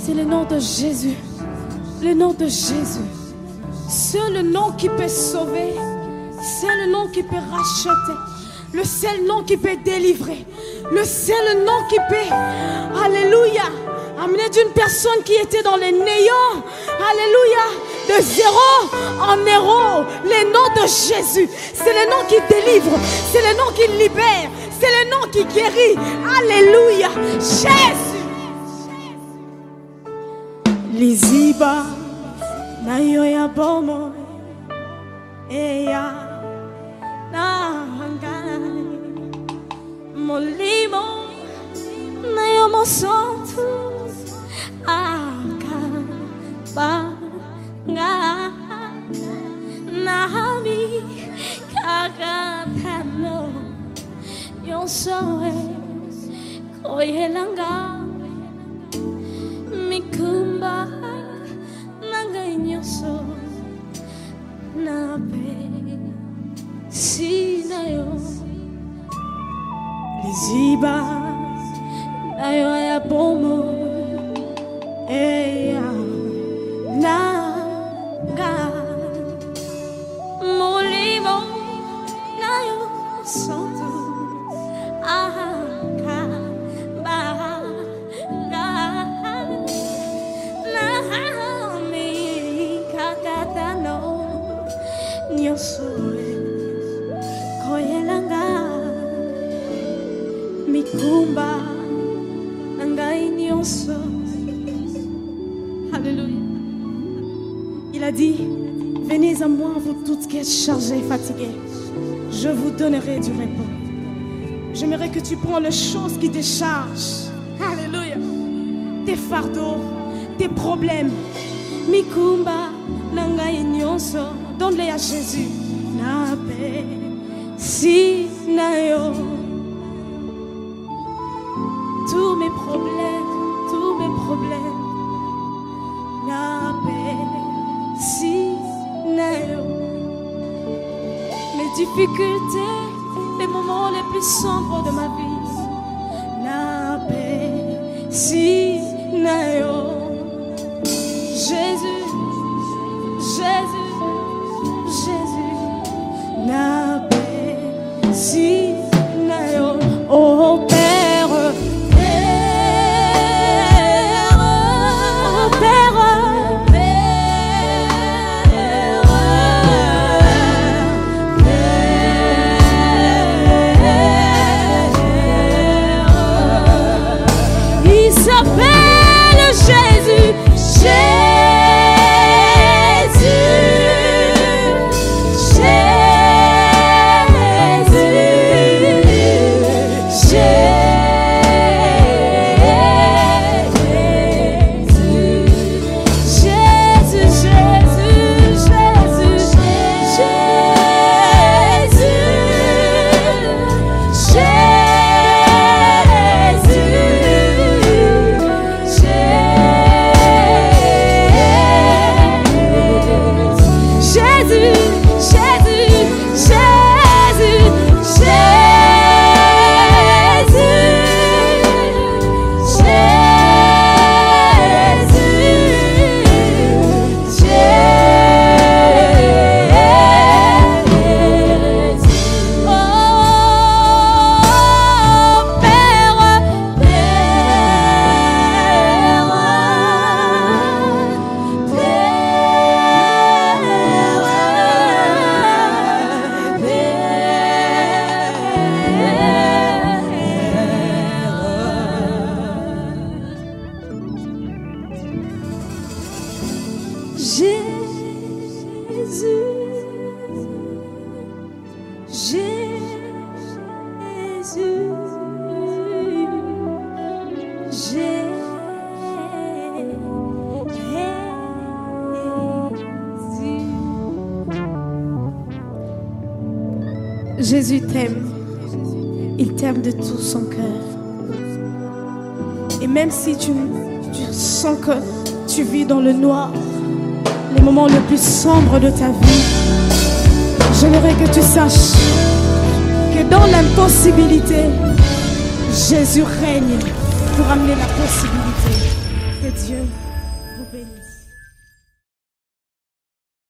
C'est le nom de Jésus. Le nom de Jésus. C'est le nom qui peut sauver. C'est le nom qui peut racheter. Le seul nom qui peut délivrer. Le seul nom qui peut, alléluia, amener d'une personne qui était dans les néants, alléluia, de zéro en héros. Le nom de Jésus. C'est le nom qui délivre. C'est le nom qui libère. C'est le nom qui guérit. Alléluia. Jésus. Liziba na yo ya bomo eya na hangai molimo na yo mosantu akaba nga nami kakatano yo soe koyelanga mikumba nangainyoso nape sinayo liziba nayo ya bomo eya nanga molimo nayo santo mikumba nangai nyonso. Alléluia. Il a dit, venez à moi vous toutes qui êtes chargées et fatiguées, je vous donnerai du repos. J'aimerais que tu prends les choses qui te chargent. Alléluia. Tes fardeaux, tes problèmes. Mikumba nangai nyonso. Donne-les à Jésus. Na paix, si na yo. Tous mes problèmes, na paix, si na yo. Mes difficultés, les moments les plus sombres de ma vie, na paix, si na yo. Jésus, Jésus, Jésus, na paix, si na yo. Oh Père, il s'appelle Jésus, Jésus t'aime. Il t'aime de tout son cœur. Et même si tu sens que tu vis dans le noir, les moments les plus sombres de ta vie, j'aimerais que tu saches que dans l'impossibilité, Jésus règne pour amener la possibilité. Que Dieu bénisse.